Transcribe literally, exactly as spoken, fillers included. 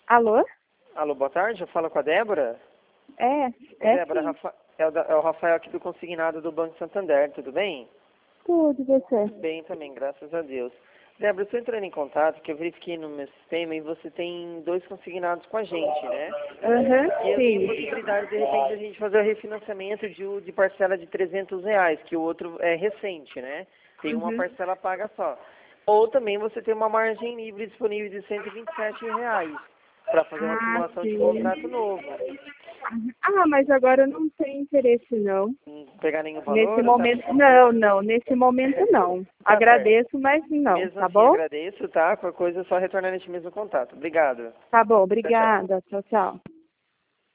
Alô? Alô, boa tarde, eu falo com a Débora. É, é Débora, sim. Rafa- é, o da- é o Rafael aqui do Consignado do Banco Santander, tudo bem? Tudo, você? Bem também, graças a Deus. Débora, eu estou entrando em contato, porque eu verifiquei no meu sistema e você tem dois consignados com a gente, né? Aham, E eu tenho a sim. possibilidade, de repente, a gente fazer o refinanciamento de, um- de parcela de trezentos reais, que o outro é recente, né? Tem uma Uhum. parcela paga só. Ou também você tem uma margem livre disponível de cento e vinte e sete reais para fazer uma Ah, simulação de sim. contrato novo. Ah, mas agora não tem interesse, não. Não pegar nenhum Nesse valor, ou tá... momento, não, não. Nesse momento, não. Tá certo. Agradeço, mas não, Mesmo tá assim, bom? agradeço, tá? Qualquer coisa é só retornar nesse mesmo contato. Obrigado. Tá bom, Tchau, tchau. obrigada. Tchau, tchau.